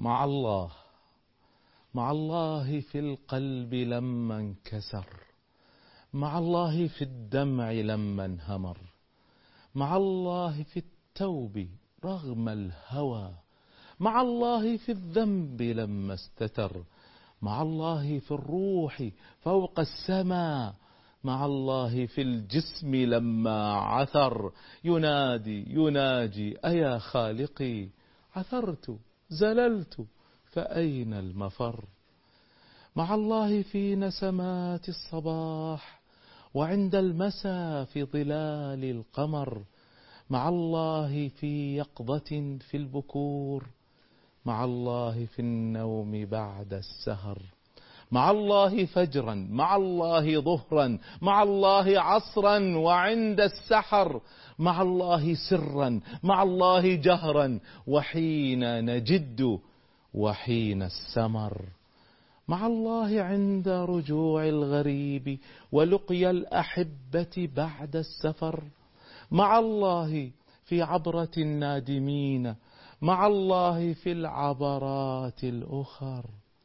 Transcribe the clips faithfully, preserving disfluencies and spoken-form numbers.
مع الله، مع الله في القلب لما انكسر، مع الله في الدمع لما انهمر، مع الله في التوب رغم الهوى، مع الله في الذنب لما استتر، مع الله في الروح فوق السماء، مع الله في الجسم لما عثر. ينادي يناجي أيا خالقي، عثرت زللت فأين المفر. مع الله في نسمات الصباح وعند المساء في ظلال القمر، مع الله في يقظة في البكور، مع الله في النوم بعد السهر، مع الله فجرا، مع الله ظهرا، مع الله عصرا وعند السحر، مع الله سرا، مع الله جهرا، وحين نجد وحين السمر، مع الله عند رجوع الغريب ولقيا الأحبة بعد السفر، مع الله في عبرة النادمين، مع الله في العبرات الأخر.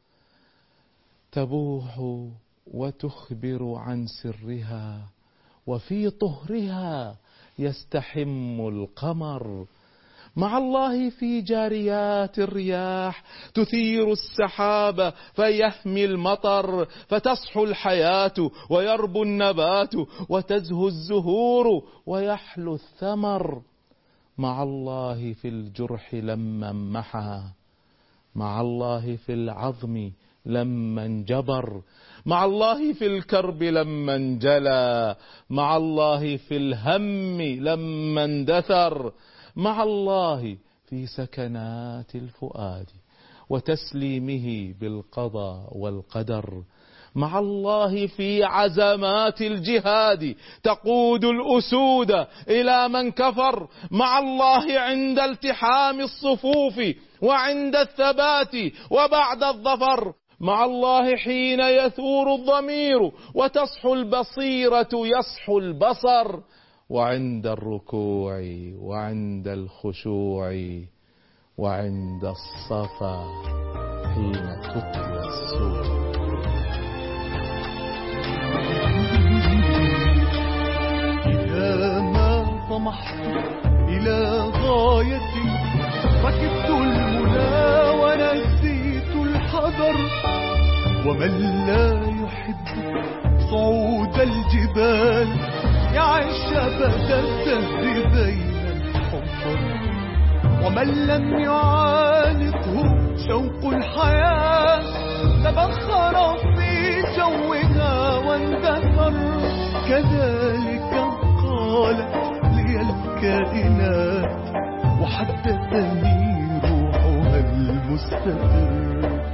تبوح وتخبر عن سرها وفي طهرها يستحم القمر، مع الله في جاريات الرياح تثير السحاب فيهمي المطر، فتصحو الحياة ويربو النبات وتزهو الزهور ويحلو الثمر، مع الله في الجرح لما انمحى، مع الله في العظم لما انجبر، مع الله في الكرب لما انجلى، مع الله في الهم لما اندثر، مع الله في سكنات الفؤاد وتسليمه بالقضاء والقدر، مع الله في عزمات الجهاد تقود الأسود إلى من كفر، مع الله عند التحام الصفوف وعند الثبات وبعد الظفر، مع الله حين يثور الضمير وتصحو البصيرة يصحو البصر، وعند الركوع وعند الخشوع وعند الصفا حين تطوى السور. إذا ما طمحت إلى غاية ركبت المنى ونسيت الحذر، ومن لا يحب صعود الجبال يعيش أبدا الدهر بين الحفر، ومن لم يعانقه شوق الحياة تبخر في جوها واندثر. كذلك قالت لي الكائنات وحدثني روحها المستقر.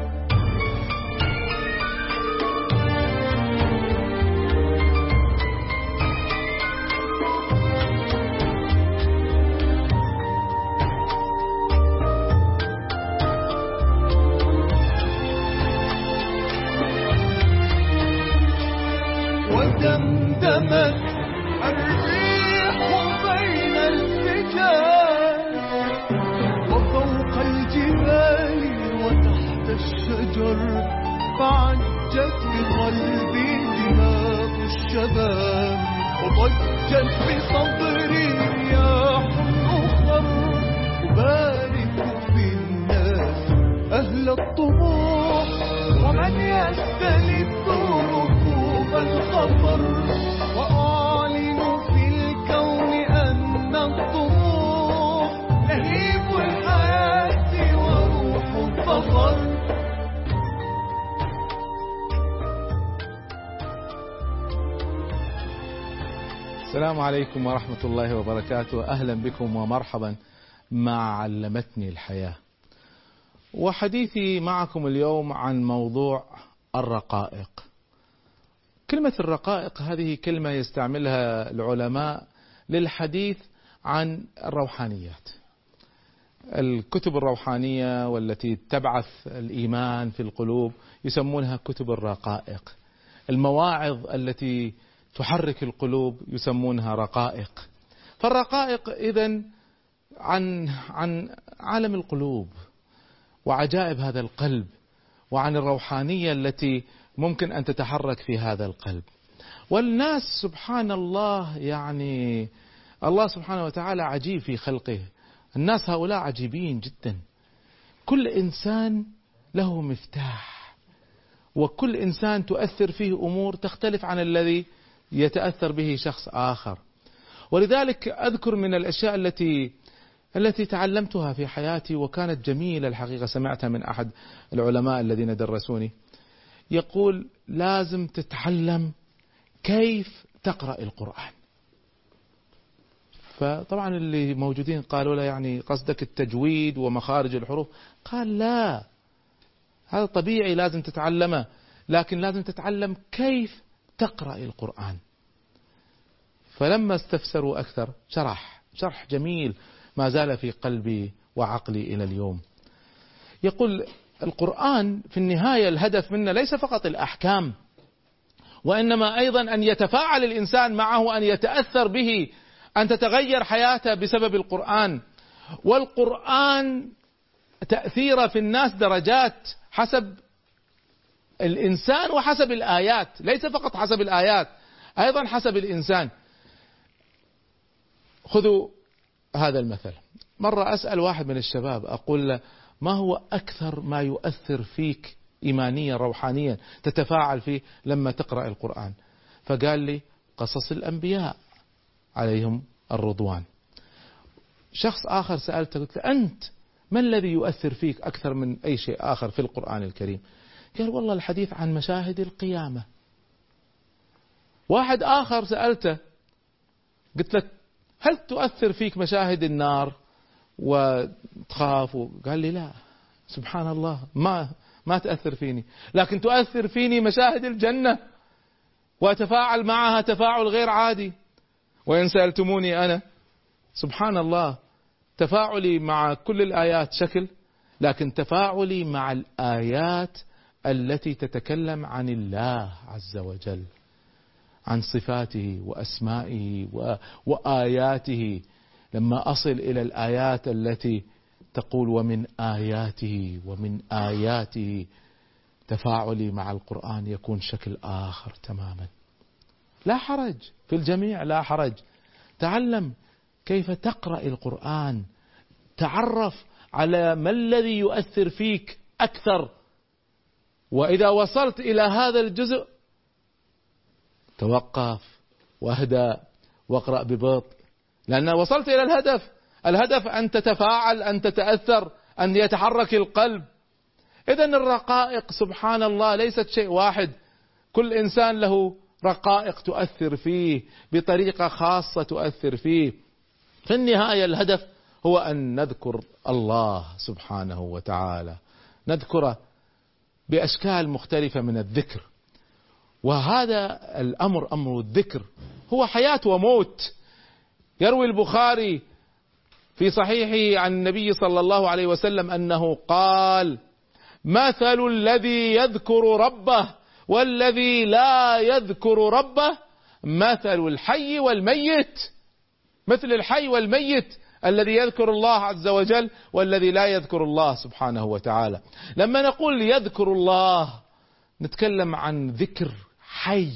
ودمدمت الريح بين الفجار وفوق الجبال وتحت الشجر، فعجت بقلبي دماغ الشباب وضجت بصدري رياح أخر. أبارك في الناس أهل الطموح ومن يستلذ ركوب الخطر، وأعلن في الكون أن الطموح لهيب الحياة وروح الفخر. السلام عليكم ورحمة الله وبركاته. أهلا بكم ومرحبا مع علمتني الحياة، وحديثي معكم اليوم عن موضوع الرقائق. كلمة الرقائق هذه كلمة يستعملها العلماء للحديث عن الروحانيات، الكتب الروحانية والتي تبعث الإيمان في القلوب يسمونها كتب الرقائق، المواعظ التي تحرك القلوب يسمونها رقائق. فالرقائق إذن عن عن عالم القلوب، وعجائب هذا القلب، وعن الروحانية التي ممكن أن تتحرك في هذا القلب. والناس سبحان الله، يعني الله سبحانه وتعالى عجيب في خلقه. الناس هؤلاء عجيبين جدا، كل إنسان له مفتاح، وكل إنسان تؤثر فيه أمور تختلف عن الذي يتأثر به شخص آخر. ولذلك أذكر من الأشياء التي التي تعلمتها في حياتي وكانت جميلة الحقيقة، سمعتها من أحد العلماء الذين درسوني، يقول لازم تتعلم كيف تقرأ القرآن. فطبعا اللي موجودين قالوا له يعني قصدك التجويد ومخارج الحروف؟ قال لا، هذا طبيعي لازم تتعلمه، لكن لازم تتعلم كيف تقرأ القرآن. فلما استفسروا أكثر شرح شرح جميل ما زال في قلبي وعقلي إلى اليوم. يقول القرآن في النهاية الهدف منه ليس فقط الأحكام، وإنما أيضا أن يتفاعل الإنسان معه، أن يتأثر به، أن تتغير حياته بسبب القرآن. والقرآن تأثيره في الناس درجات حسب الإنسان وحسب الآيات، ليس فقط حسب الآيات، أيضا حسب الإنسان. خذوا هذا المثل. مرة أسأل واحد من الشباب أقول له ما هو أكثر ما يؤثر فيك إيمانيا روحانيا تتفاعل فيه لما تقرأ القرآن؟ فقال لي قصص الأنبياء عليهم الرضوان. شخص آخر سألته قلت له أنت ما الذي يؤثر فيك أكثر من أي شيء آخر في القرآن الكريم؟ قال والله الحديث عن مشاهد القيامة. واحد آخر سألته قلت له هل تؤثر فيك مشاهد النار وتخاف؟ قال لي لا، سبحان الله ما ما تأثر فيني، لكن تؤثر فيني مشاهد الجنة وأتفاعل معها تفاعل غير عادي. وإن سألتموني أنا سبحان الله تفاعلي مع كل الآيات شكل، لكن تفاعلي مع الآيات التي تتكلم عن الله عز وجل، عن صفاته وأسمائه وآياته. لما أصل إلى الآيات التي تقول ومن آياته ومن آياته، تفاعلي مع القرآن يكون شكل آخر تماما. لا حرج في الجميع، لا حرج. تعلم كيف تقرأ القرآن، تعرف على ما الذي يؤثر فيك أكثر. وإذا وصلت إلى هذا الجزء توقف واهدأ واقرأ ببطء، لأن وصلت إلى الهدف. الهدف أن تتفاعل، أن تتأثر، أن يتحرك القلب. إذن الرقائق سبحان الله ليست شيء واحد، كل إنسان له رقائق تؤثر فيه بطريقة خاصة تؤثر فيه. في النهاية الهدف هو أن نذكر الله سبحانه وتعالى، نذكره بأشكال مختلفة من الذكر. وهذا الأمر أمر الذكر هو حياة وموت. يروي البخاري في صحيحه عن النبي صلى الله عليه وسلم أنه قال مثل الذي يذكر ربه والذي لا يذكر ربه مثل الحي والميت. مثل الحي والميت، الذي يذكر الله عز وجل والذي لا يذكر الله سبحانه وتعالى. لما نقول يذكر الله نتكلم عن ذكر حي.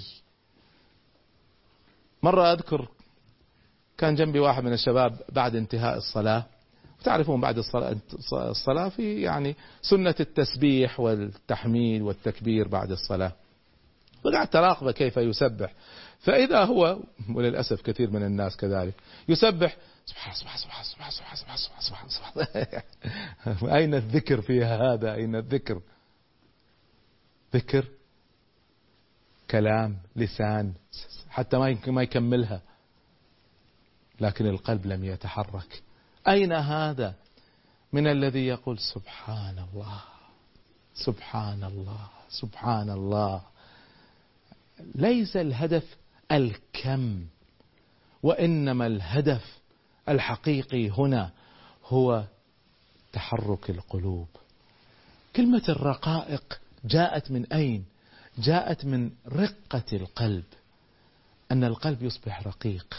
مرة أذكر كان جنبي واحد من الشباب بعد انتهاء الصلاة، وتعرفون بعد الصلاة, الصلاة في يعني سنة التسبيح والتحميد والتكبير بعد الصلاة، وقعدت أراقبه كيف يسبح. فإذا هو، وللأسف كثير من الناس كذلك، يسبح سبحان سبحان سبحان سبحان سبحان سبحان سبحان سبحان. أين الذكر في هذا؟ أين الذكر؟ ذكر كلام لسان حتى ما ما يكملها، لكن القلب لم يتحرك. أين هذا من الذي يقول سبحان الله سبحان الله سبحان الله؟ ليس الهدف الكم، وإنما الهدف الحقيقي هنا هو تحرك القلوب. كلمة الرقائق جاءت من أين؟ جاءت من رقة القلب، أن القلب يصبح رقيق.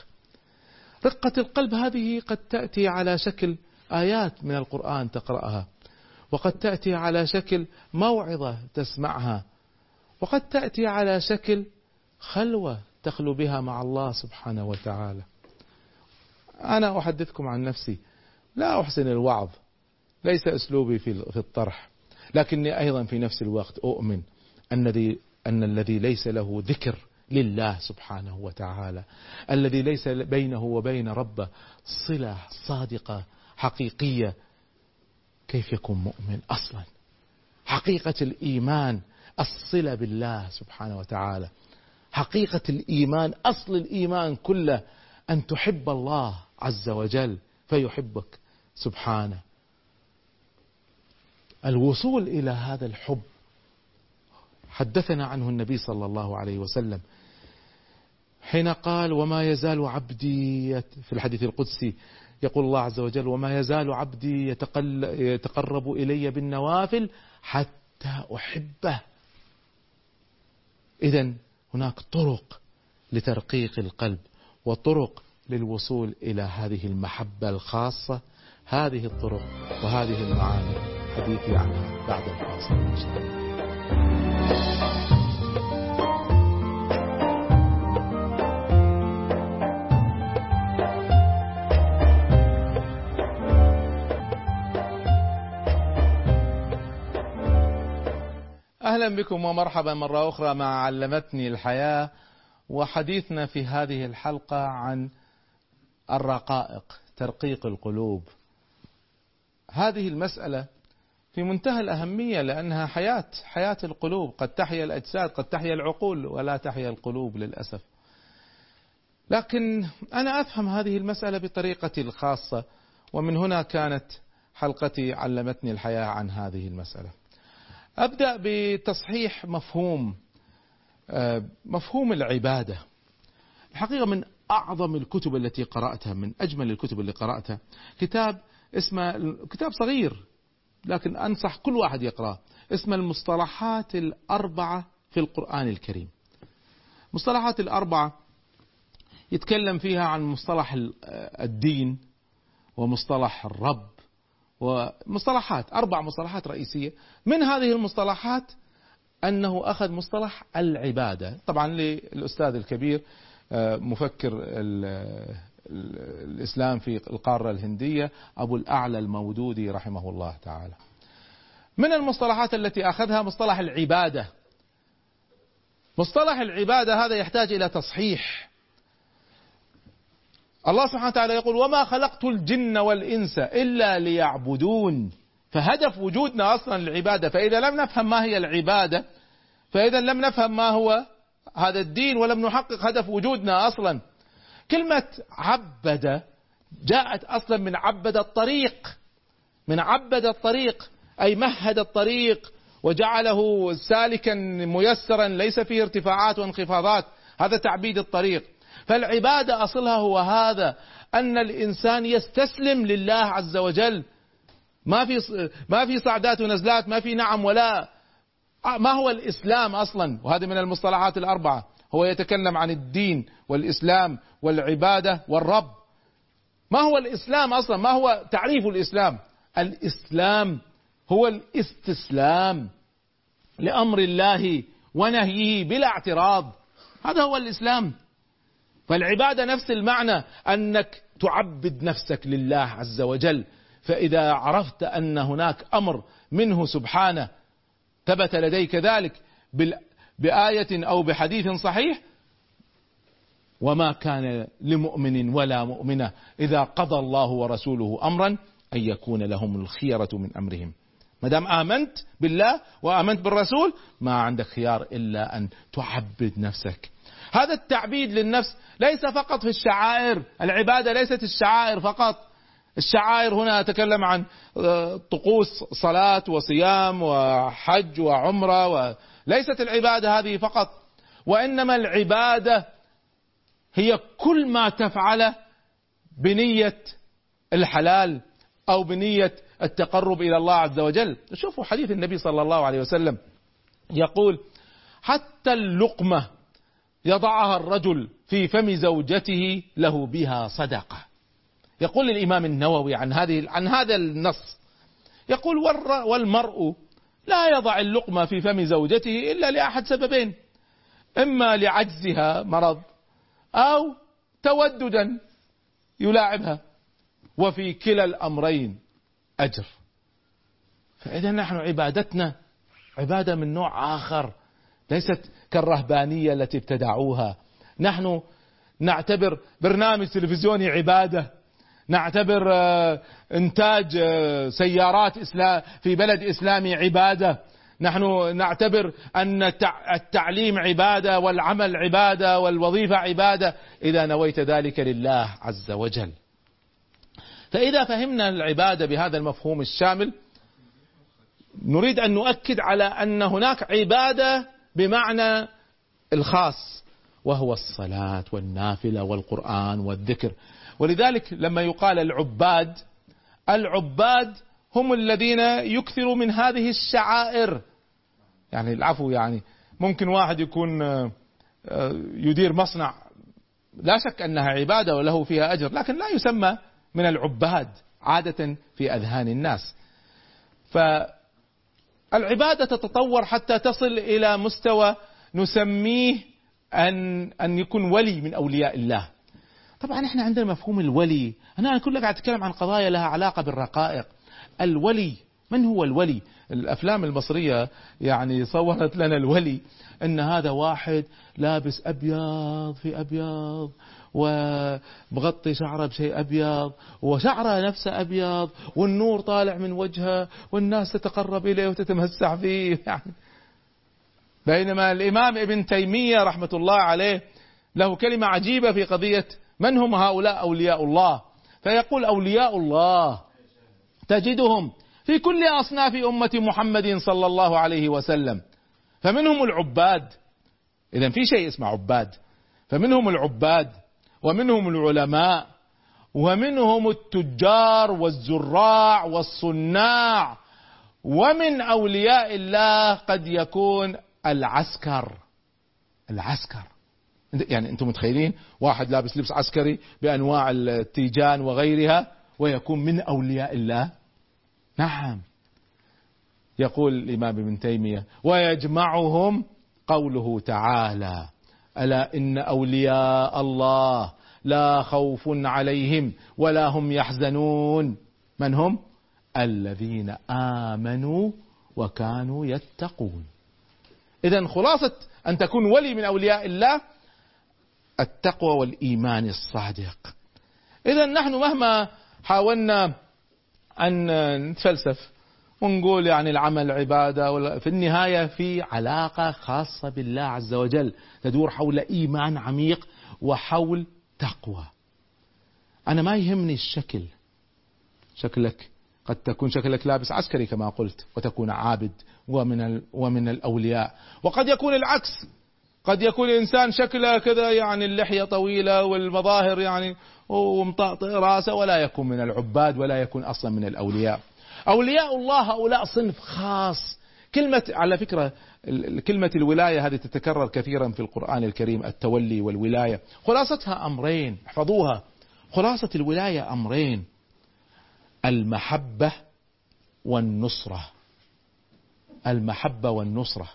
رقة القلب هذه قد تأتي على شكل آيات من القرآن تقرأها، وقد تأتي على شكل موعظة تسمعها، وقد تأتي على شكل خلوة تخلو بها مع الله سبحانه وتعالى. أنا أحدثكم عن نفسي، لا أحسن الوعظ، ليس أسلوبي في الطرح، لكني أيضا في نفس الوقت أؤمن أن أن الذي ليس له ذكر لله سبحانه وتعالى، الذي ليس بينه وبين ربه صلة صادقة حقيقية، كيف يكون مؤمن أصلا؟ حقيقة الإيمان الصلة بالله سبحانه وتعالى، حقيقة الإيمان أصل الإيمان كله أن تحب الله عز وجل فيحبك سبحانه. الوصول إلى هذا الحب حدثنا عنه النبي صلى الله عليه وسلم حين قال: وما يزال عبدي، في الحديث القدسي يقول الله عز وجل: وما يزال عبدي يتقرب إلي بالنوافل حتى أحبه. إذن هناك طرق لترقيق القلب وطرق للوصول إلى هذه المحبة الخاصة. هذه الطرق وهذه المعاني حديثي عنها بعد الفاصل إن شاء الله. أهلا بكم ومرحبا مرة أخرى مع علمتني الحياة، وحديثنا في هذه الحلقة عن الرقائق، ترقيق القلوب. هذه المسألة في منتهى الأهمية، لأنها حياة حياة القلوب. قد تحيا الأجساد، قد تحيا العقول، ولا تحيا القلوب للأسف. لكن أنا أفهم هذه المسألة بطريقتي الخاصة، ومن هنا كانت حلقتي علمتني الحياة عن هذه المسألة. أبدأ بتصحيح مفهوم مفهوم العبادة. الحقيقة من أعظم الكتب التي قرأتها، من أجمل الكتب اللي قرأتها، كتاب اسمه، كتاب صغير لكن أنصح كل واحد يقرأه، اسمه المصطلحات الأربعة في القرآن الكريم. مصطلحات الأربعة يتكلم فيها عن مصطلح الدين ومصطلح الرب ومصطلحات، أربع مصطلحات رئيسية. من هذه المصطلحات أنه أخذ مصطلح العبادة، طبعا للأستاذ الكبير مفكر الإسلام في القارة الهندية أبو الأعلى المودودي رحمه الله تعالى. من المصطلحات التي أخذها مصطلح العبادة. مصطلح العبادة هذا يحتاج إلى تصحيح. الله سبحانه وتعالى يقول: وما خلقت الجن والإنس إلا ليعبدون. فهدف وجودنا أصلا العبادة. فإذا لم نفهم ما هي العبادة، فإذا لم نفهم ما هو هذا الدين ولم نحقق هدف وجودنا أصلا. كلمة عبد جاءت أصلا من عبد الطريق، من عبد الطريق أي مهد الطريق وجعله سالكا ميسرا ليس فيه ارتفاعات وانخفاضات، هذا تعبيد الطريق. فالعبادة أصلها هو هذا، أن الإنسان يستسلم لله عز وجل، ما في ما في صعدات ونزلات، ما في نعم ولا. ما هو الإسلام أصلا؟ وهذا من المصطلحات الأربعة. هو يتكلم عن الدين والإسلام والعبادة والرب. ما هو الإسلام أصلا؟ ما هو تعريف الإسلام؟ الإسلام هو الاستسلام لأمر الله ونهيه بلا اعتراض، هذا هو الإسلام. فالعبادة نفس المعنى، أنك تعبد نفسك لله عز وجل. فإذا عرفت أن هناك أمر منه سبحانه ثبت لديك ذلك بآية أو بحديث صحيح: وما كان لمؤمن ولا مؤمنة إذا قضى الله ورسوله أمرا أن يكون لهم الخيرة من أمرهم. ما دام آمنت بالله وآمنت بالرسول ما عندك خيار إلا أن تعبد نفسك. هذا التعبيد للنفس ليس فقط في الشعائر. العبادة ليست الشعائر فقط. الشعائر هنا أتكلم عن طقوس صلاة وصيام وحج وعمرة، وليست العبادة هذه فقط، وإنما العبادة هي كل ما تفعله بنية الحلال أو بنية التقرب إلى الله عز وجل. شوفوا حديث النبي صلى الله عليه وسلم يقول: حتى اللقمة يضعها الرجل في فم زوجته له بها صدقة. يقول الإمام النووي عن هذه عن هذا النص، يقول والمرء لا يضع اللقمة في فم زوجته إلا لأحد سببين: إما لعجزها مرض، أو توددا يلاعبها، وفي كلا الأمرين أجر. فإذا نحن عبادتنا عبادة من نوع آخر، ليست كالرهبانية التي ابتدعوها. نحن نعتبر برنامج تلفزيوني عبادة، نعتبر إنتاج سيارات في بلد إسلامي عبادة، نحن نعتبر أن التعليم عبادة والعمل عبادة والوظيفة عبادة إذا نويت ذلك لله عز وجل. فإذا فهمنا العبادة بهذا المفهوم الشامل، نريد أن نؤكد على أن هناك عبادة بمعنى الخاص، وهو الصلاة والنافلة والقرآن والذكر. ولذلك لما يقال العباد، العباد هم الذين يكثروا من هذه الشعائر. يعني العفو، يعني ممكن واحد يكون يدير مصنع، لا شك أنها عبادة وله فيها أجر، لكن لا يسمى من العباد عادة في أذهان الناس. فالعبادة تتطور حتى تصل إلى مستوى نسميه أن أن يكون ولي من أولياء الله. طبعا احنا عندنا مفهوم الولي، أنا كلها قاعد أتكلم عن قضايا لها علاقة بالرقائق. الولي، من هو الولي؟ الأفلام المصرية يعني صورت لنا الولي أن هذا واحد لابس أبيض في أبيض، ومغطي شعره بشيء أبيض، وشعره نفسه أبيض، والنور طالع من وجهه، والناس تتقرب إليه وتتمسح فيه يعني. بينما الإمام ابن تيمية رحمة الله عليه له كلمة عجيبة في قضية من هم هؤلاء أولياء الله، فيقول: أولياء الله تجدهم في كل أصناف أمة محمد صلى الله عليه وسلم، فمنهم العباد، إذن في شيء اسمه عباد، فمنهم العباد، ومنهم العلماء، ومنهم التجار والزراع والصناع، ومن أولياء الله قد يكون العسكر. العسكر يعني أنتم متخيلين واحد لابس لبس عسكري بأنواع التيجان وغيرها ويكون من أولياء الله؟ نعم. يقول الإمام ابن تيمية: ويجمعهم قوله تعالى: ألا إن أولياء الله لا خوف عليهم ولا هم يحزنون. من هم؟ الذين آمنوا وكانوا يتقون. إذن خلاصة أن تكون ولي من أولياء الله التقوى والإيمان الصادق. إذن نحن مهما حاولنا أن نتفلسف ونقول يعني العمل عبادة، في النهاية في علاقة خاصة بالله عز وجل تدور حول إيمان عميق وحول تقوى. أنا ما يهمني الشكل، شكلك قد تكون شكلك لابس عسكري كما قلت وتكون عابد ومن ومن الأولياء، وقد يكون العكس، قد يكون الإنسان شكله كذا يعني اللحية طويلة والمظاهر يعني ومطاطئ راسه ولا يكون من العباد ولا يكون أصلا من الأولياء. أولياء الله هؤلاء صنف خاص. كلمة على فكرة كلمة الولاية هذه تتكرر كثيرا في القرآن الكريم، التولي والولاية، خلاصتها أمرين، احفظوها. خلاصة الولاية أمرين: المحبة والنصرة. المحبة والنصرة.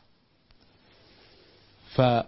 فالله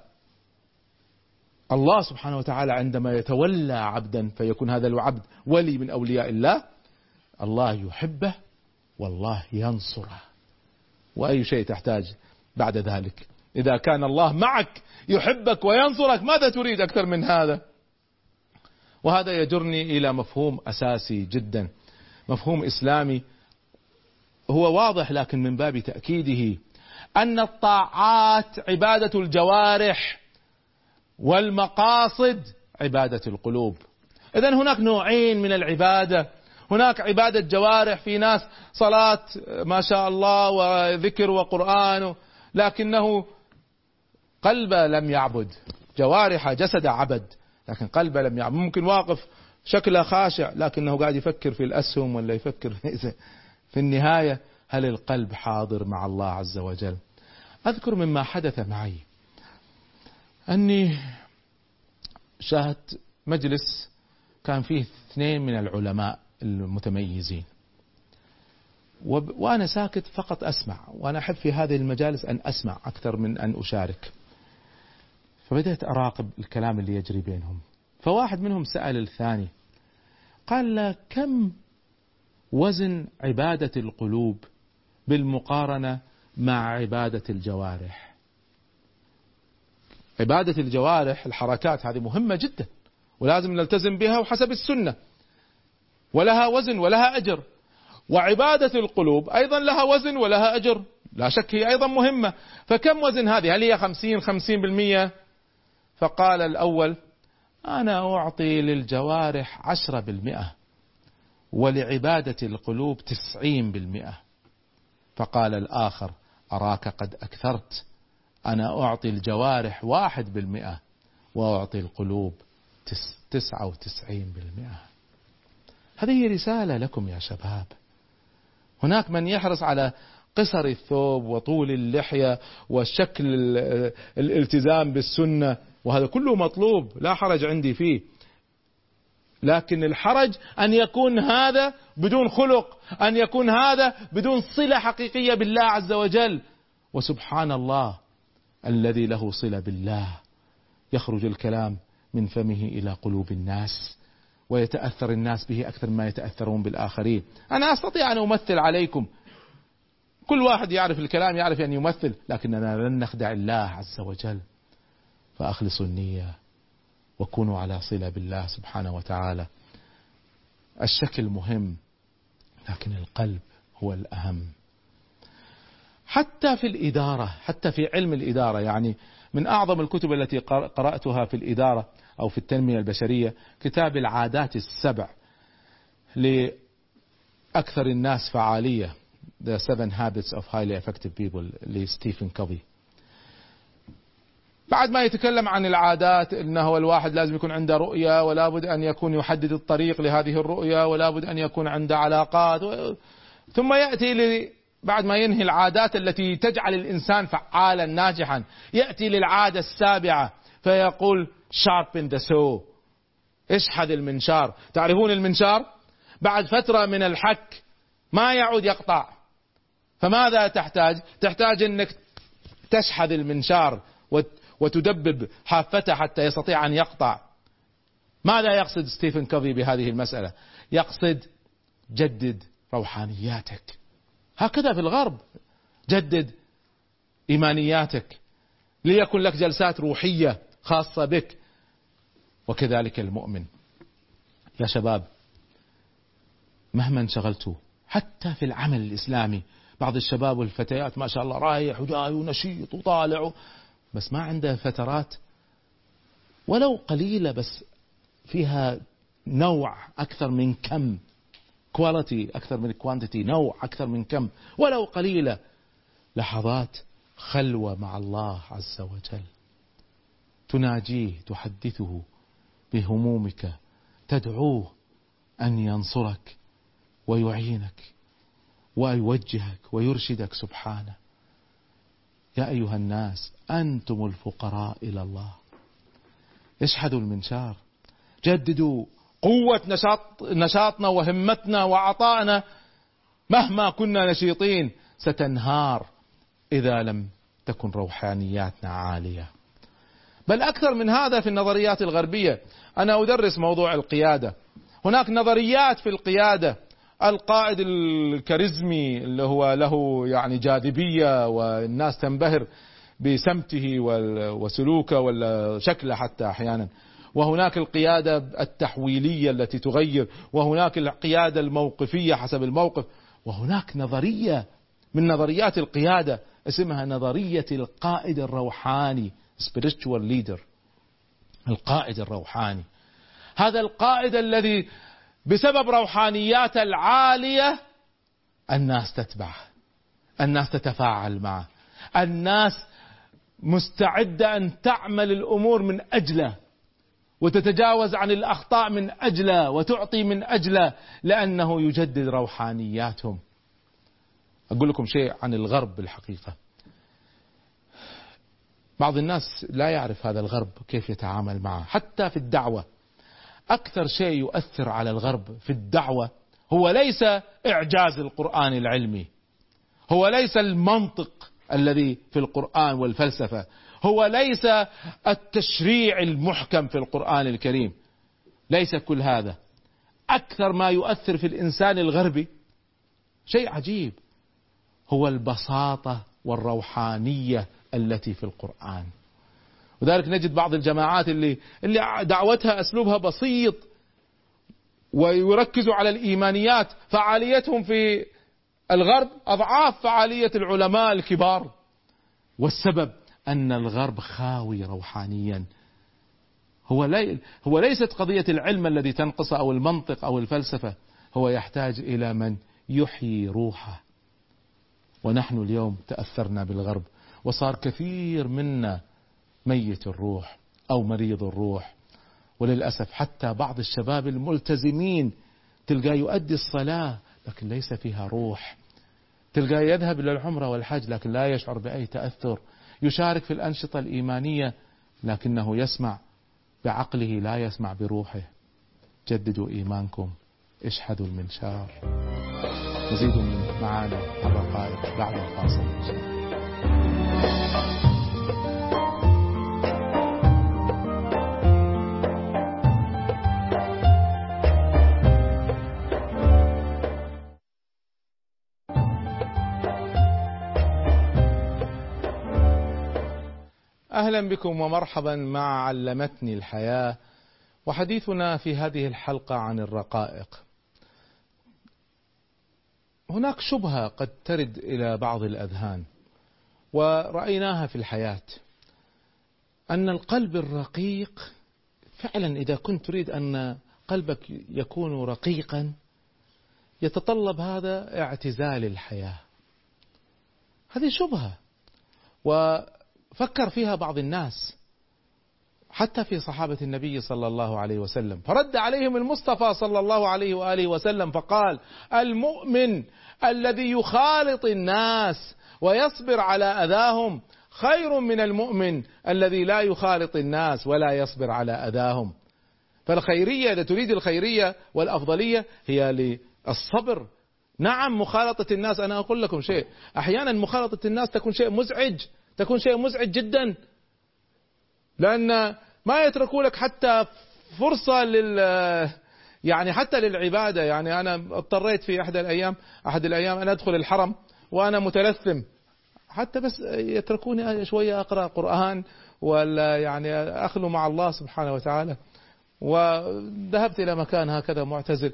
سبحانه وتعالى عندما يتولى عبدا فيكون هذا العبد ولي من أولياء الله، الله يحبه والله ينصره. وأي شيء تحتاج بعد ذلك؟ إذا كان الله معك يحبك وينصرك ماذا تريد أكثر من هذا؟ وهذا يجرني إلى مفهوم أساسي جدا، مفهوم إسلامي هو واضح لكن من باب تأكيده، أن الطاعات عبادة الجوارح والمقاصد عبادة القلوب. إذن هناك نوعين من العبادة، هناك عبادة جوارح، في ناس صلاة ما شاء الله وذكر وقرآن لكنه قلبه لم يعبد، جوارح جسد عبد لكن قلبه لم يعبد. ممكن واقف شكله خاشع لكنه قاعد يفكر في الأسهم ولا يفكر في النهاية هل القلب حاضر مع الله عز وجل؟ أذكر مما حدث معي أني شاهدت مجلس كان فيه اثنين من العلماء المتميزين، وأنا ساكت فقط أسمع، وأنا أحب في هذه المجالس أن أسمع أكثر من أن أشارك. فبدأت أراقب الكلام اللي يجري بينهم. فواحد منهم سأل الثاني قال له: كم وزن عبادة القلوب بالمقارنة مع عبادة الجوارح؟ عبادة الجوارح الحركات هذه مهمة جدا ولازم نلتزم بها وحسب السنة، ولها وزن ولها أجر. وعبادة القلوب أيضا لها وزن ولها أجر، لا شك هي أيضا مهمة. فكم وزن هذه؟ هل هي خمسين خمسين بالمية؟ فقال الأول: أنا أعطي للجوارح عشرة بالمئة ولعبادة القلوب تسعين بالمئة. فقال الآخر: أراك قد أكثرت، أنا أعطي الجوارح واحد بالمئة وأعطي القلوب تسعة وتسعين بالمئة. هذه رسالة لكم يا شباب. هناك من يحرص على قصر الثوب وطول اللحية وشكل الالتزام بالسنة، وهذا كله مطلوب، لا حرج عندي فيه. لكن الحرج أن يكون هذا بدون خلق، أن يكون هذا بدون صلة حقيقية بالله عز وجل. وسبحان الله الذي له صلة بالله يخرج الكلام من فمه إلى قلوب الناس ويتأثر الناس به أكثر ما يتأثرون بالآخرين. أنا أستطيع أن أمثل عليكم، كل واحد يعرف الكلام، يعرف أن يمثل، لكننا لن نخدع الله عز وجل. فأخلصوا النية وكونوا على صلة بالله سبحانه وتعالى. الشكل مهم لكن القلب هو الأهم. حتى في الإدارة، حتى في علم الإدارة، يعني من أعظم الكتب التي قرأتها في الإدارة أو في التنمية البشرية كتاب العادات السبع لأكثر الناس فعالية، The Seven Habits of Highly Effective People لستيفن كوفي. بعد ما يتكلم عن العادات، إنه الواحد لازم يكون عنده رؤية، ولا بد أن يكون يحدد الطريق لهذه الرؤية، ولا بد أن يكون عنده علاقات و... ثم يأتي ل... بعد ما ينهي العادات التي تجعل الإنسان فعالا ناجحا، يأتي للعادة السابعة فيقول sharpen the saw، اشحذ المنشار. تعرفون المنشار بعد فترة من الحك ما يعود يقطع، فماذا تحتاج؟ تحتاج أنك تشحذ المنشار وتدبب حافته حتى يستطيع أن يقطع. ماذا يقصد ستيفن كوفي بهذه المسألة؟ يقصد جدد روحانياتك. هكذا في الغرب، جدد إيمانياتك ليكن لك جلسات روحية خاصة بك. وكذلك المؤمن. يا شباب، مهما انشغلتوا حتى في العمل الإسلامي، بعض الشباب والفتيات ما شاء الله رايح وجاي ونشيط وطالع، بس ما عنده فترات ولو قليلة بس فيها نوع أكثر من كم، كواليتي أكثر من كوانتيتي، نوع أكثر من كم، ولو قليلة، لحظات خلوة مع الله عز وجل، تناجيه، تحدثه بهمومك، تدعوه أن ينصرك ويعينك ويوجهك ويرشدك سبحانه. يا أيها الناس أنتم الفقراء إلى الله. اشحذوا المنشار، جددوا قوة نشاط نشاطنا وهمتنا وعطائنا. مهما كنا نشيطين ستنهار إذا لم تكن روحانياتنا عالية. بل أكثر من هذا في النظريات الغربية. أنا أدرس موضوع القيادة، هناك نظريات في القيادة. القائد الكاريزمي اللي هو له يعني جاذبية والناس تنبهر بسمته وسلوكه ولا شكله حتى أحيانا. وهناك القيادة التحويلية التي تغير، وهناك القيادة الموقفية حسب الموقف. وهناك نظرية من نظريات القيادة اسمها نظرية القائد الروحاني، spiritual leader، القائد الروحاني. هذا القائد الذي بسبب روحانياته العالية الناس تتبعه، الناس تتفاعل معه، الناس مستعدة أن تعمل الأمور من أجله وتتجاوز عن الأخطاء من أجله وتعطي من أجله، لأنه يجدد روحانياتهم. أقول لكم شيء عن الغرب بالحقيقة. بعض الناس لا يعرف هذا الغرب كيف يتعامل معه. حتى في الدعوة، أكثر شيء يؤثر على الغرب في الدعوة هو ليس إعجاز القرآن العلمي، هو ليس المنطق الذي في القرآن والفلسفة، هو ليس التشريع المحكم في القرآن الكريم، ليس كل هذا. أكثر ما يؤثر في الإنسان الغربي شيء عجيب، هو البساطة والروحانية التي في القرآن. وذلك نجد بعض الجماعات اللي اللي دعوتها أسلوبها بسيط ويركزوا على الإيمانيات، فعاليتهم في الغرب أضعاف فعالية العلماء الكبار، والسبب أن الغرب خاوي روحانيا. هو لي هو ليست قضية العلم الذي تنقص أو المنطق أو الفلسفة، هو يحتاج إلى من يحيي روحه. ونحن اليوم تأثرنا بالغرب، وصار كثير منا ميت الروح أو مريض الروح. وللأسف حتى بعض الشباب الملتزمين تلقى يؤدي الصلاة لكن ليس فيها روح، تلقى يذهب إلى العمرة والحج لكن لا يشعر بأي تأثر، يشارك في الأنشطة الإيمانية لكنه يسمع بعقله لا يسمع بروحه. جددوا إيمانكم، اشحذوا المنشار. مزيد من معاني الرقائق بعد الفاصل إن شاء الله. أهلا بكم ومرحبا مع علمتني الحياة، وحديثنا في هذه الحلقة عن الرقائق. هناك شبهة قد ترد إلى بعض الأذهان ورأيناها في الحياة، أن القلب الرقيق فعلا إذا كنت تريد أن قلبك يكون رقيقا يتطلب هذا اعتزال الحياة. هذه شبهة وفكر فيها بعض الناس حتى في صحابة النبي صلى الله عليه وسلم، فرد عليهم المصطفى صلى الله عليه وآله وسلم فقال: المؤمن الذي يخالط الناس ويصبر على أذاهم خير من المؤمن الذي لا يخالط الناس ولا يصبر على أذاهم. فالخيرية إذا تريد الخيرية والأفضلية هي للصبر. نعم مخالطة الناس، أنا أقول لكم شيء، أحيانا مخالطة الناس تكون شيء مزعج، تكون شيء مزعج جدا، لأن ما يتركوا لك حتى فرصة لل يعني حتى للعبادة. يعني أنا اضطريت في أحد الأيام أحد الأيام أن أدخل الحرم وأنا متلثم، حتى بس يتركوني شوية أقرأ قرآن ولا يعني أخلو مع الله سبحانه وتعالى. وذهبت إلى مكان هكذا معتزل،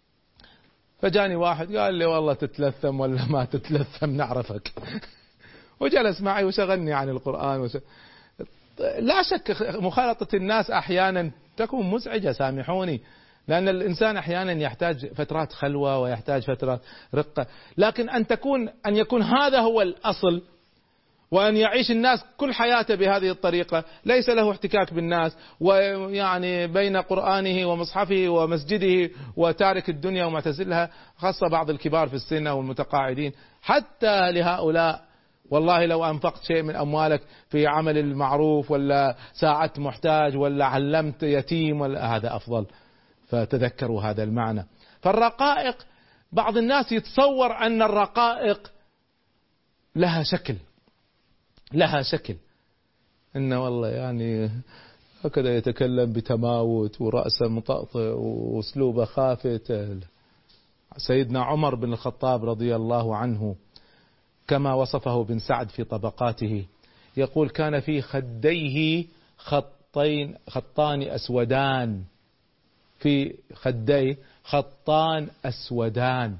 فجاني واحد قال لي: والله تتلثم ولا ما تتلثم نعرفك. وجلس معي وشغلني عن القرآن وش... لا شك مخالطة الناس أحيانا تكون مزعجة، سامحوني، لأن الإنسان أحيانا يحتاج فترات خلوة ويحتاج فترات رقة، لكن أن تكون أن يكون هذا هو الأصل، وأن يعيش الناس كل حياته بهذه الطريقة، ليس له احتكاك بالناس، ويعني بين قرآنه ومصحفه ومسجده وتارك الدنيا ومعتزلها، خاصة بعض الكبار في السن والمتقاعدين. حتى لهؤلاء والله لو أنفقت شيء من أموالك في عمل المعروف ولا ساعدت محتاج ولا علمت يتيم ولا هذا أفضل. فتذكروا هذا المعنى. فالرقائق بعض الناس يتصور أن الرقائق لها شكل لها شكل إن والله يعني هكذا يتكلم بتماوت ورأسه مطأطئ وأسلوبه خافت. سيدنا عمر بن الخطاب رضي الله عنه كما وصفه بن سعد في طبقاته يقول: كان في خديه خطين خطان أسودان في خديه خطان أسودان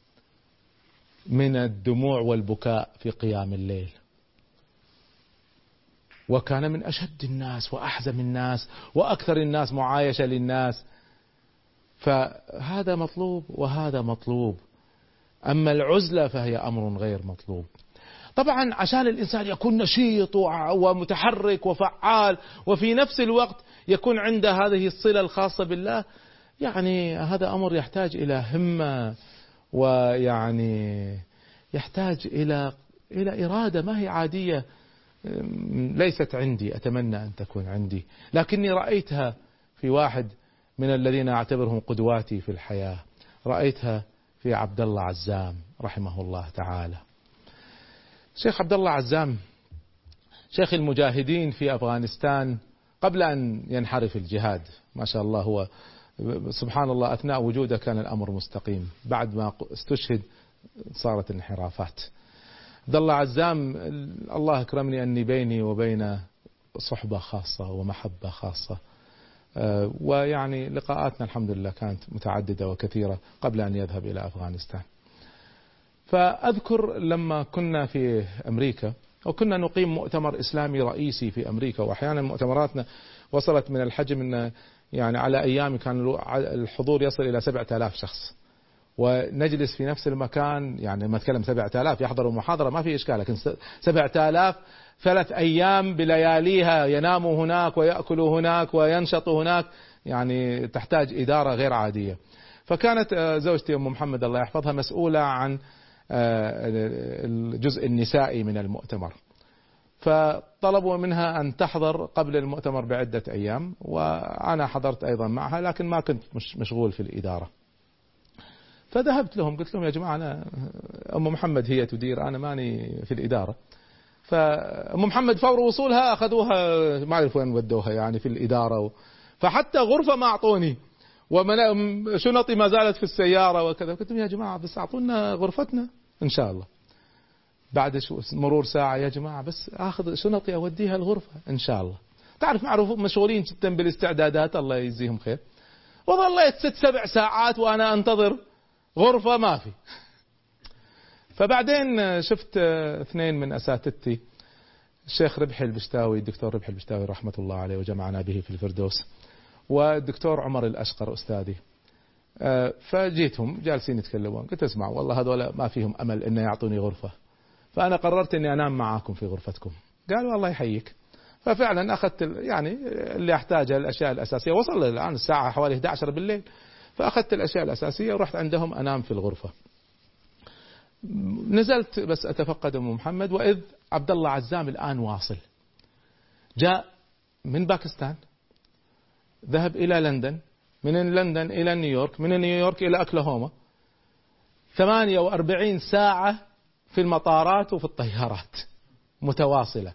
من الدموع والبكاء في قيام الليل. وكان من أشد الناس وأحزم الناس وأكثر الناس معايشة للناس. فهذا مطلوب وهذا مطلوب، أما العزلة فهي أمر غير مطلوب. طبعا عشان الإنسان يكون نشيط ومتحرك وفعال وفي نفس الوقت يكون عنده هذه الصلة الخاصة بالله، يعني هذا أمر يحتاج إلى همة، ويعني يحتاج إلى إلى إرادة ما هي عادية، ليست عندي، أتمنى أن تكون عندي، لكني رأيتها في واحد من الذين أعتبرهم قدواتي في الحياة، رأيتها في عبد الله عزام رحمه الله تعالى. شيخ عبد الله عزام شيخ المجاهدين في أفغانستان قبل أن ينحرف الجهاد، ما شاء الله، هو سبحان الله أثناء وجوده كان الأمر مستقيم، بعد ما استشهد صارت انحرافات. عبد الله عزام الله أكرمني أني بيني وبين صحبة خاصة ومحبة خاصة، ويعني لقاءاتنا الحمد لله كانت متعددة وكثيرة قبل أن يذهب إلى أفغانستان. فأذكر لما كنا في أمريكا وكنا نقيم مؤتمر إسلامي رئيسي في أمريكا، وأحيانا مؤتمراتنا وصلت من الحجم أن يعني على أيام كان الحضور يصل إلى سبعة آلاف شخص، ونجلس في نفس المكان. يعني لما أتكلم سبعة آلاف يحضروا محاضرة ما في إشكال، لكن سبعة آلاف ثلاث أيام بلياليها يناموا هناك ويأكلوا هناك وينشطوا هناك، يعني تحتاج إدارة غير عادية. فكانت زوجتي أم محمد الله يحفظها مسؤولة عن الجزء النسائي من المؤتمر، فطلبوا منها أن تحضر قبل المؤتمر بعدة أيام، وأنا حضرت أيضا معها لكن ما كنت مش مشغول في الإدارة. فذهبت لهم قلت لهم يا جماعة أنا أم محمد هي تدير، أنا ماني في الإدارة. فأم محمد فور وصولها أخذوها ما أعرف وين ودوها يعني في الإدارة و... فحتى غرفة ما أعطوني، وشنطي ما زالت في السيارة وكذا. قلت لهم يا جماعة بس أعطونا غرفتنا إن شاء الله. بعد مرور ساعة يا جماعة بس أخذ شنطي أوديها الغرفة إن شاء الله. تعرف معروف مشغولين جدا بالاستعدادات الله يجزيهم خير. وظليت ست سبع ساعات وأنا أنتظر غرفة ما في. فبعدين شفت اثنين من أساتذتي الشيخ ربحي البشتاوي، الدكتور ربحي البشتاوي رحمة الله عليه وجمعنا به في الفردوس، والدكتور عمر الأشقر أستاذي. فجيتهم جالسين يتكلمون، قلت اسمع والله هذول ما فيهم أمل إنه يعطوني غرفة، فأنا قررت إني أنام معاكم في غرفتكم. قالوا الله يحييك. ففعلا أخذت يعني اللي أحتاجها الأشياء الأساسية. وصل الآن الساعة حوالي إحدى عشرة بالليل، فأخذت الأشياء الأساسية ورحت عندهم أنام في الغرفة. نزلت بس أتفقد أم محمد، وإذ عبد الله عزام الآن واصل، جاء من باكستان، ذهب إلى لندن، من لندن إلى نيويورك، من نيويورك إلى أكلاهوما، ثمانية وأربعين ساعة في المطارات وفي الطيارات متواصلة.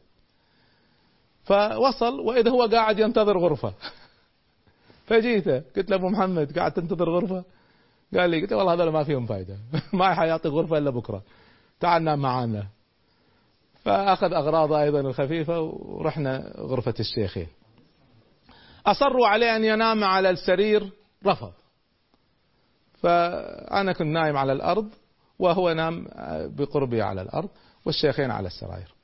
فوصل وإذا هو قاعد ينتظر غرفة. فجيته قلت له أبو محمد قاعد تنتظر غرفة؟ قال لي، قلت والله هذول ما فيهم فايدة، ما حيعطي غرفة إلا بكرة، تعال نام معنا. فأخذ أغراضه أيضا الخفيفة ورحنا غرفة الشيخين. أصروا عليه أن ينام على السرير، رفض. فأنا كنت نايم على الأرض وهو نام بقربي على الأرض والشيخين على السراير.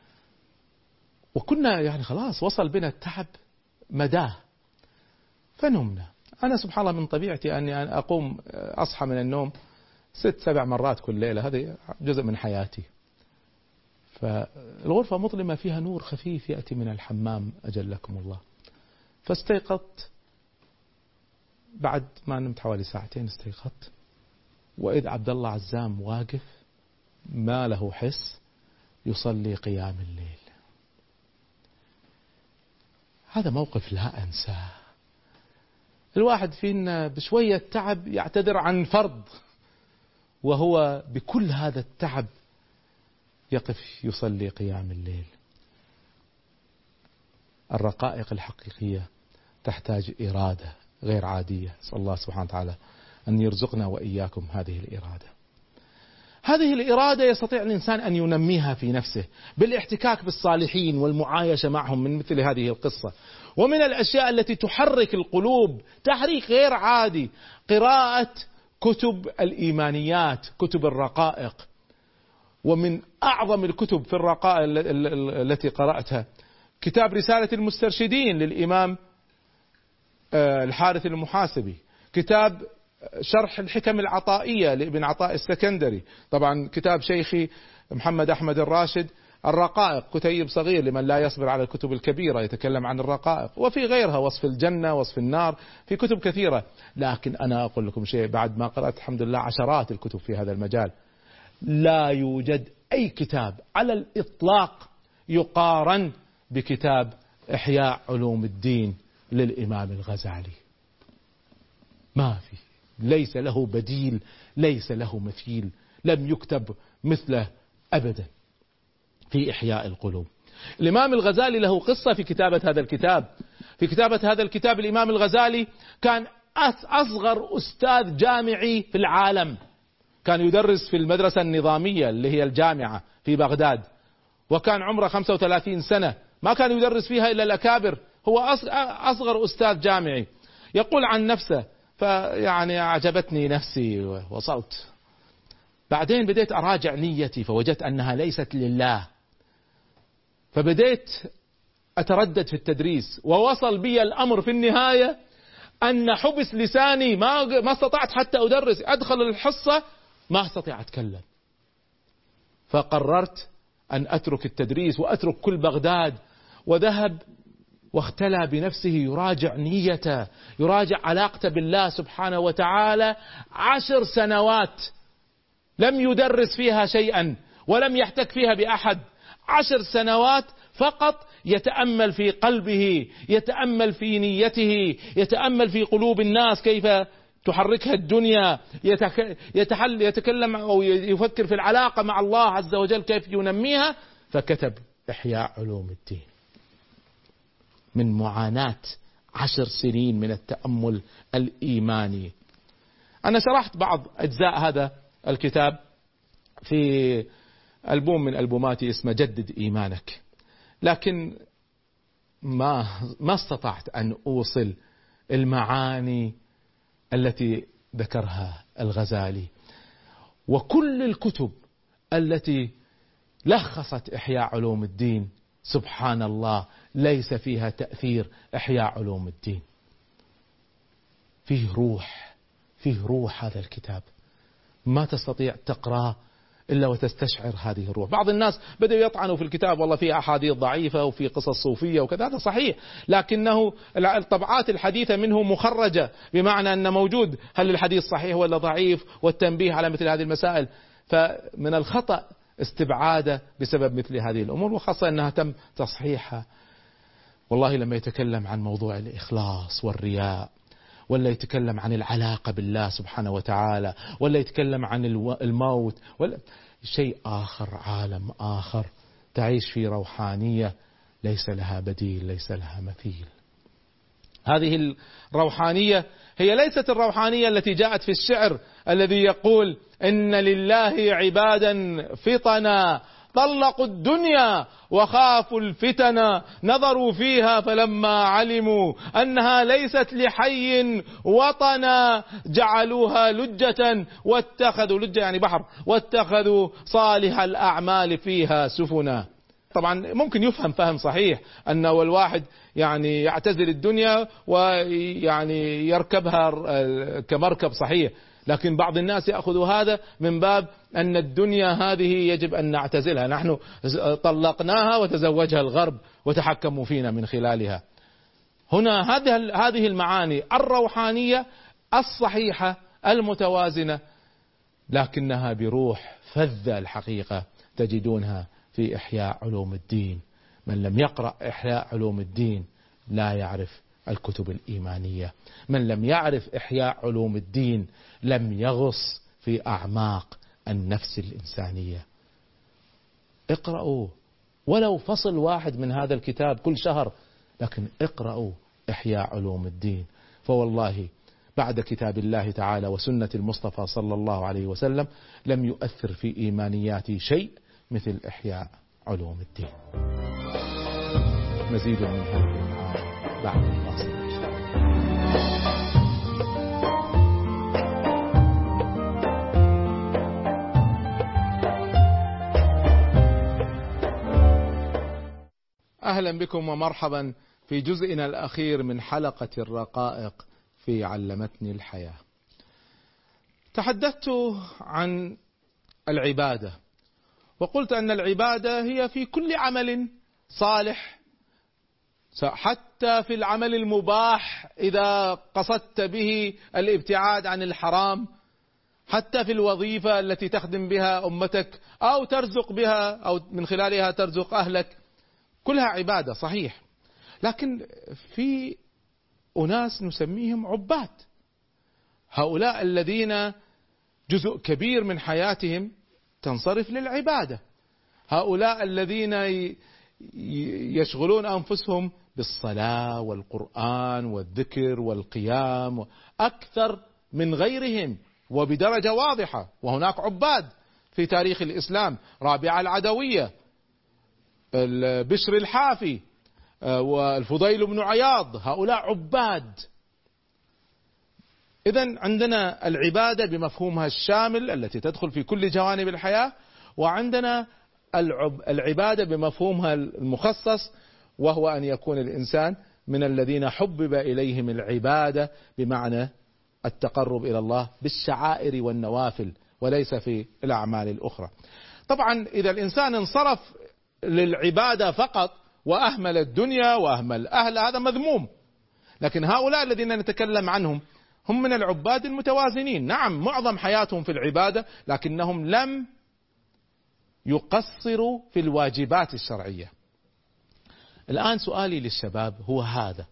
وكنا يعني خلاص وصل بنا التعب مداه، فنمنا. أنا سبحان الله من طبيعتي أني أقوم أصحى من النوم ست سبع مرات كل ليلة، هذه جزء من حياتي. فالغرفة مظلمة فيها نور خفيف يأتي من الحمام أجلكم الله. فاستيقظت بعد ما نمت حوالي ساعتين، استيقظت وإذ عبد الله عزام واقف ما له حس يصلي قيام الليل. هذا موقف لا أنساه. الواحد فينا بشوية تعب يعتذر عن فرض، وهو بكل هذا التعب يقف يصلي قيام الليل. الرقائق الحقيقية تحتاج إرادة غير عادية. أسأل الله سبحانه وتعالى أن يرزقنا وإياكم هذه الإرادة. هذه الإرادة يستطيع الإنسان أن ينميها في نفسه بالاحتكاك بالصالحين والمعايشة معهم من مثل هذه القصة. ومن الأشياء التي تحرك القلوب تحريك غير عادي قراءة كتب الإيمانيات، كتب الرقائق. ومن أعظم الكتب في الرقائق التي قرأتها كتاب رسالة المسترشدين للإمام الحارث المحاسبي، كتاب شرح الحكم العطائية لابن عطاء السكندري، طبعا كتاب شيخي محمد أحمد الراشد الرقائق، كتيب صغير لمن لا يصبر على الكتب الكبيرة يتكلم عن الرقائق، وفي غيرها وصف الجنة، وصف النار، في كتب كثيرة. لكن أنا أقول لكم شيء، بعد ما قرأت الحمد لله عشرات الكتب في هذا المجال، لا يوجد أي كتاب على الإطلاق يقارن بكتاب إحياء علوم الدين للإمام الغزالي. ما في ليس له بديل، ليس له مثيل، لم يكتب مثله أبدا في إحياء القلوب. الإمام الغزالي له قصة في كتابة هذا الكتاب. في كتابة هذا الكتاب الإمام الغزالي كان أصغر أستاذ جامعي في العالم، كان يدرس في المدرسة النظامية اللي هي الجامعة في بغداد، وكان عمره خمسة وثلاثين سنة، ما كان يدرس فيها إلا الأكابر، هو أصغر أستاذ جامعي. يقول عن نفسه: فيعني أعجبتني نفسي ووصلت، بعدين بديت أراجع نيتي فوجدت أنها ليست لله، فبديت أتردد في التدريس، ووصل بي الأمر في النهاية أن حبس لساني، ما ما استطعت حتى أدرس، أدخل الحصة ما استطيع أتكلم، فقررت أن أترك التدريس وأترك كل بغداد، وذهب واختلى بنفسه يراجع نيته، يراجع علاقته بالله سبحانه وتعالى. عشر سنوات لم يدرس فيها شيئا ولم يحتك فيها بأحد، عشر سنوات فقط يتأمل في قلبه، يتأمل في نيته، يتأمل في قلوب الناس كيف تحركها الدنيا، يتحل يتكلم أو يفكر في العلاقة مع الله عز وجل كيف ينميها، فكتب إحياء علوم الدين من معاناة عشر سنين من التأمل الإيماني. أنا شرحت بعض أجزاء هذا الكتاب في ألبوم من ألبوماتي اسمه جدد إيمانك، لكن ما ما استطعت أن أوصل المعاني التي ذكرها الغزالي. وكل الكتب التي لخصت إحياء علوم الدين سبحان الله ليس فيها تأثير إحياء علوم الدين. فيه روح، فيه روح هذا الكتاب، ما تستطيع تقرأ إلا وتستشعر هذه الروح. بعض الناس بدأوا يطعنوا في الكتاب، والله فيه أحاديث ضعيفة وفي قصص صوفية وكذا، هذا صحيح، لكنه الطبعات الحديثة منه مخرجة، بمعنى أن موجود هل الحديث صحيح ولا ضعيف، والتنبيه على مثل هذه المسائل. فمن الخطأ استبعاده بسبب مثل هذه الأمور، وخاصة أنها تم تصحيحها. والله لما يتكلم عن موضوع الإخلاص والرياء، ولا يتكلم عن العلاقة بالله سبحانه وتعالى، ولا يتكلم عن الموت، ولا شيء آخر، عالم آخر، تعيش في روحانية ليس لها بديل، ليس لها مثيل. هذه الروحانية هي ليست الروحانية التي جاءت في الشعر الذي يقول: إن لله عبادا فطنا طلقوا الدنيا وخافوا الفتن نظروا فيها فلما علموا أنها ليست لحي وطنا جعلوها لجة واتخذوا، لجة يعني بحر، واتخذوا صالح الأعمال فيها سفنا. طبعا ممكن يفهم فهم صحيح أنه الواحد يعني يعتزل الدنيا ويعني يركبها كمركب صحيح، لكن بعض الناس يأخذ هذا من باب أن الدنيا هذه يجب أن نعتزلها، نحن طلقناها وتزوجها الغرب وتحكموا فينا من خلالها. هنا هذه المعاني الروحانية الصحيحة المتوازنة، لكنها بروح فذة الحقيقة تجدونها في إحياء علوم الدين. من لم يقرأ إحياء علوم الدين لا يعرف الكتب الإيمانية، من لم يعرف إحياء علوم الدين لم يغص في أعماق النفس الإنسانية. اقرأوا ولو فصل واحد من هذا الكتاب كل شهر، لكن اقرأوا إحياء علوم الدين، فوالله بعد كتاب الله تعالى وسنة المصطفى صلى الله عليه وسلم لم يؤثر في إيمانياتي شيء مثل إحياء علوم الدين. مزيد من هذه المعاني بعد الفاصل. أهلا بكم ومرحبا في جزئنا الأخير من حلقة الرقائق في علمتني الحياة. تحدثت عن العبادة، وقلت أن العبادة هي في كل عمل صالح، حتى في العمل المباح إذا قصدت به الابتعاد عن الحرام، حتى في الوظيفة التي تخدم بها أمتك أو ترزق بها أو من خلالها ترزق أهلك، كلها عبادة صحيح. لكن في أناس نسميهم عباد، هؤلاء الذين جزء كبير من حياتهم تنصرف للعبادة، هؤلاء الذين يشغلون أنفسهم بالصلاة والقرآن والذكر والقيام أكثر من غيرهم وبدرجة واضحة. وهناك عباد في تاريخ الإسلام، رابعة العدوية، البشر الحافي، والفضيل بن عياض، هؤلاء عباد. إذن عندنا العبادة بمفهومها الشامل التي تدخل في كل جوانب الحياة، وعندنا العبادة بمفهومها المخصص، وهو أن يكون الإنسان من الذين حبب إليهم العبادة بمعنى التقرب إلى الله بالشعائر والنوافل وليس في الأعمال الأخرى. طبعا إذا الإنسان انصرف للعبادة فقط وأهمل الدنيا وأهمل أهل هذا مذموم، لكن هؤلاء الذين نتكلم عنهم هم من العباد المتوازنين. نعم معظم حياتهم في العبادة، لكنهم لم يقصروا في الواجبات الشرعية. الآن سؤالي للشباب هو هذا: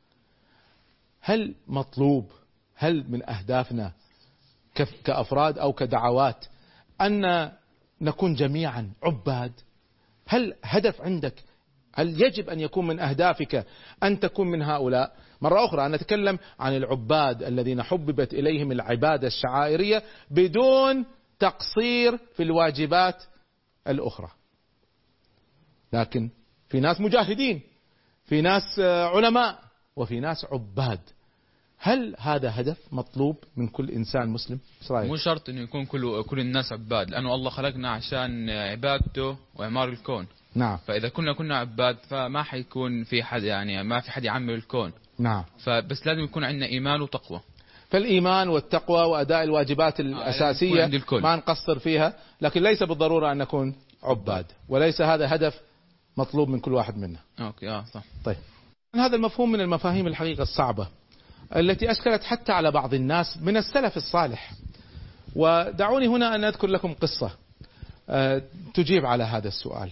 هل مطلوب، هل من أهدافنا كأفراد أو كدعوات أن نكون جميعا عباد؟ هل هدف عندك؟ هل يجب أن يكون من أهدافك أن تكون من هؤلاء؟ مرة أخرى أنا أتكلم عن العباد الذين حببت إليهم العبادة الشعائرية بدون تقصير في الواجبات الأخرى. لكن في ناس مجاهدين، في ناس علماء، وفي ناس عباد. هل هذا هدف مطلوب من كل إنسان مسلم؟ مو شرط إنه يكون كل كل الناس عباد، لأنه الله خلقنا عشان عبادته وإعمار الكون. نعم. فإذا كنا كنا عباد فما حيكون في حد، يعني ما في حد يعمر الكون. نعم. فبس لازم يكون عندنا إيمان وتقوى. فالإيمان والتقوى وأداء الواجبات الأساسية ما نقصر فيها، لكن ليس بالضرورة أن نكون عباد، وليس هذا هدف مطلوب من كل واحد منا. أوكي آه صح. طيب، هذا المفهوم من المفاهيم الحقيقة الصعبة التي أشكلت حتى على بعض الناس من السلف الصالح. ودعوني هنا أن أذكر لكم قصة تجيب على هذا السؤال.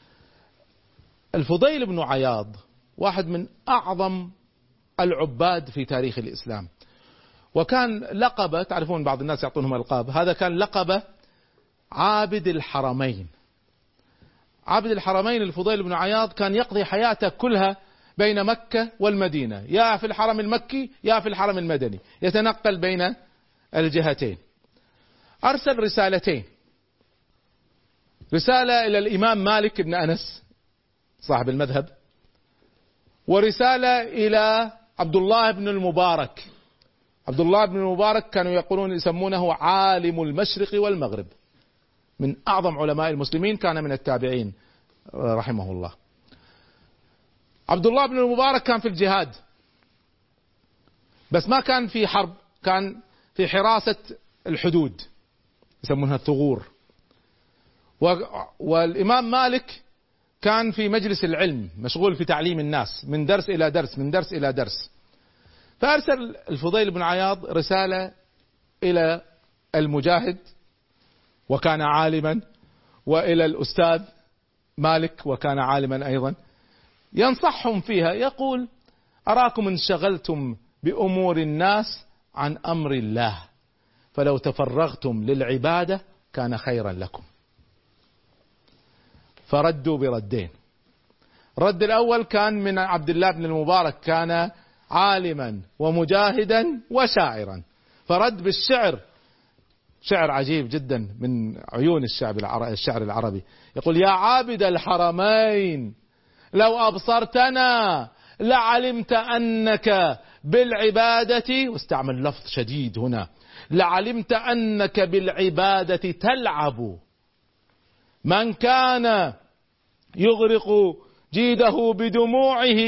الفضيل بن عياض واحد من أعظم العباد في تاريخ الإسلام، وكان لقبه، تعرفون بعض الناس يعطونهم ألقاب، هذا كان لقبه عابد الحرمين. عابد الحرمين الفضيل بن عياض كان يقضي حياته كلها بين مكة والمدينة، يا في الحرم المكي يا في الحرم المدني، يتنقل بين الجهتين. أرسل رسالتين، رسالة إلى الإمام مالك بن أنس صاحب المذهب، ورسالة إلى عبد الله بن المبارك. عبد الله بن المبارك كانوا يقولون يسمونه عالم المشرق والمغرب، من أعظم علماء المسلمين، كان من التابعين رحمه الله. عبد الله بن المبارك كان في الجهاد، بس ما كان في حرب، كان في حراسة الحدود يسمونها الثغور. والإمام مالك كان في مجلس العلم مشغول في تعليم الناس من درس إلى درس من درس إلى درس. فأرسل الفضيل بن عياض رسالة إلى المجاهد وكان عالما، وإلى الأستاذ مالك وكان عالما أيضا، ينصحهم فيها، يقول: أراكم انشغلتم بأمور الناس عن أمر الله، فلو تفرغتم للعبادة كان خيرا لكم. فردوا بردين. الرد الأول كان من عبد الله بن المبارك، كان عالما ومجاهدا وشاعرا، فرد بالشعر، شعر عجيب جدا من عيون الشعر العربي، يقول: يا عابد الحرمين لو أبصرتنا لعلمت أنك بالعبادة، واستعمل لفظ شديد هنا، لعلمت أنك بالعبادة تلعب. من كان يغرق جيده بدموعه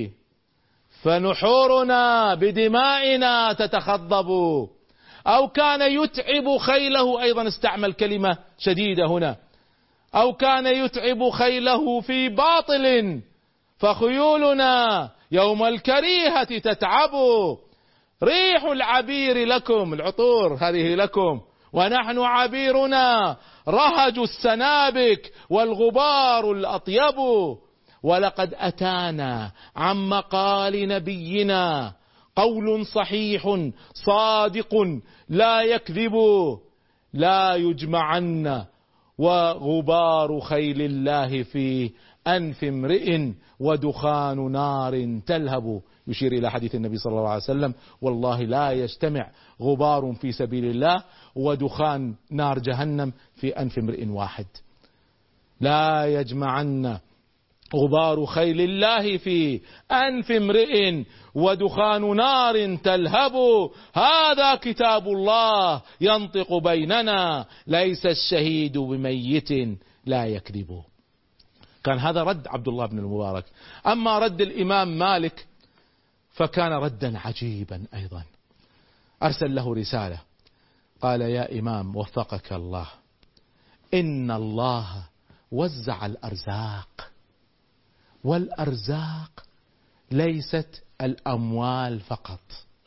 فنحورنا بدمائنا تتخضب، أو كان يتعب خيله، أيضا استعمل كلمة شديدة هنا، أو كان يتعب خيله في باطل فخيولنا يوم الكريهة تتعب. ريح العبير لكم، العطور هذه لكم، ونحن عبيرنا رهج السنابك والغبار الأطيب. ولقد أتانا عن مقال نبينا قول صحيح صادق لا يكذب، لا يجمعن وغبار خيل الله في أنف امرئ ودخان نار تلهب، يشير إلى حديث النبي صلى الله عليه وسلم: والله لا يجتمع غبار في سبيل الله ودخان نار جهنم في أنف امرئ واحد. لا يجمعن غبار خيل الله في أنف امرئ ودخان نار تلهب، هذا كتاب الله ينطق بيننا، ليس الشهيد بميت لا يكذب. كان هذا رد عبد الله بن المبارك. أما رد الإمام مالك فكان ردا عجيبا أيضا. أرسل له رسالة قال: يا إمام وفقك الله، إن الله وزع الأرزاق، والأرزاق ليست الأموال فقط،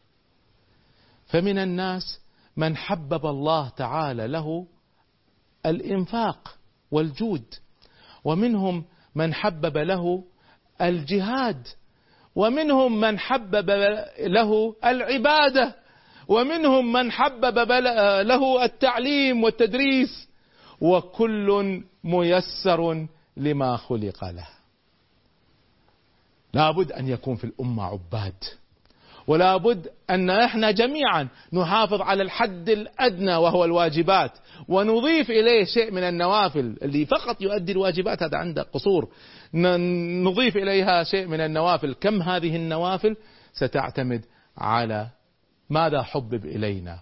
فمن الناس من حبب الله تعالى له الإنفاق والجود، ومنهم من حبب له الجهاد، ومنهم من حبب له العبادة، ومنهم من حبب له التعليم والتدريس، وكل ميسر لما خلق له. لابد أن يكون في الأمة عباد، ولا بد أن احنا جميعا نحافظ على الحد الأدنى وهو الواجبات، ونضيف إليه شيء من النوافل. اللي فقط يؤدي الواجبات هذا عنده قصور، نضيف إليها شيء من النوافل. كم هذه النوافل ستعتمد على ماذا حبب إلينا.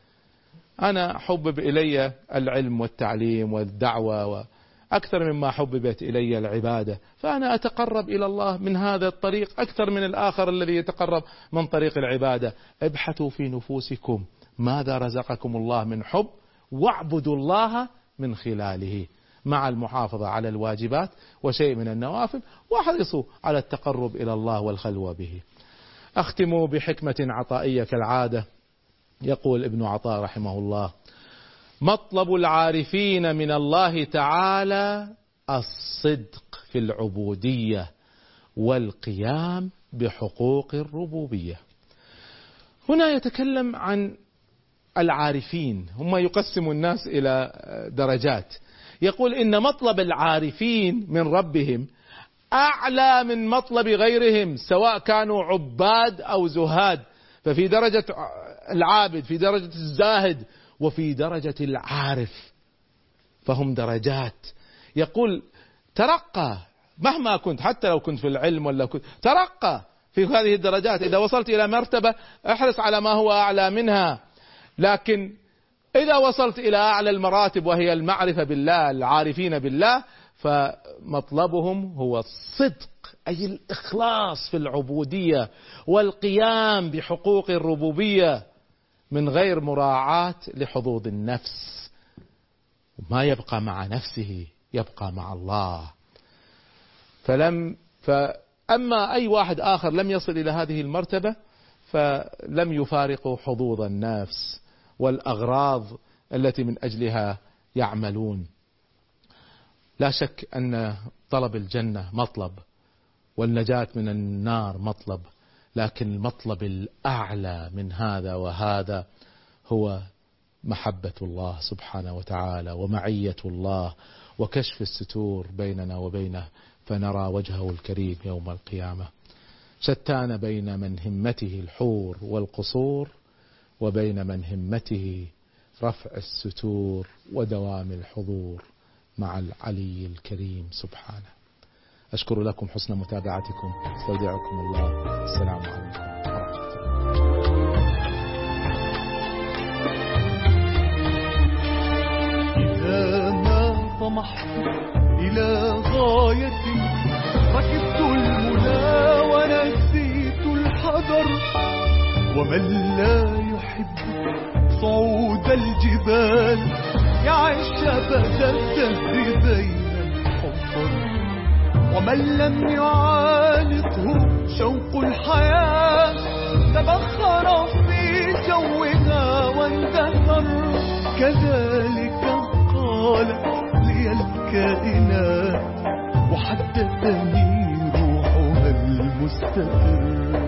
أنا حبب إلي العلم والتعليم والدعوة أكثر مما حببت إلي العبادة، فأنا أتقرب إلى الله من هذا الطريق أكثر من الآخر الذي يتقرب من طريق العبادة. ابحثوا في نفوسكم ماذا رزقكم الله من حب، واعبدوا الله من خلاله، مع المحافظة على الواجبات وشيء من النوافل، واحرصوا على التقرب إلى الله والخلوة به. أختم بحكمة عطائية كالعادة. يقول ابن عطاء رحمه الله: مطلب العارفين من الله تعالى الصدق في العبودية والقيام بحقوق الربوبية. هنا يتكلم عن العارفين، هم يقسم الناس إلى درجات. يقول إن مطلب العارفين من ربهم أعلى من مطلب غيرهم، سواء كانوا عباد أو زهاد. ففي درجة العابد، في درجة الزاهد، وفي درجة العارف، فهم درجات. يقول ترقى مهما كنت، حتى لو كنت في العلم ولا كنت، ترقى في هذه الدرجات. إذا وصلت إلى مرتبة احرص على ما هو أعلى منها، لكن إذا وصلت إلى أعلى المراتب وهي المعرفة بالله، العارفين بالله، فمطلبهم هو الصدق، أي الإخلاص في العبودية والقيام بحقوق الربوبية من غير مراعاة لحظوظ النفس. ما يبقى مع نفسه يبقى مع الله. فلم فأما أي واحد آخر لم يصل إلى هذه المرتبة فلم يفارقوا حظوظ النفس والأغراض التي من أجلها يعملون. لا شك أن طلب الجنة مطلب، والنجاة من النار مطلب، لكن المطلب الأعلى من هذا وهذا هو محبة الله سبحانه وتعالى، ومعية الله، وكشف الستور بيننا وبينه، فنرى وجهه الكريم يوم القيامة. شتان بين من همته الحور والقصور، وبين من همته رفع الستور ودوام الحضور مع العلي الكريم سبحانه. أشكر لكم حسن متابعتكم، استودعكم الله، السلام عليكم ورحمة الله. إذا ما طمحت إلى غاية ركبت المنى ونسيت الحذر، ومن لا يحب صعود الجبال يعيش أبدا الدهر بين الحفر، ومن لم يعانقه شوق الحياة تبخر في جوها واندثر. كذلك قالت لي الكائنات وحدثني روحها المستقر.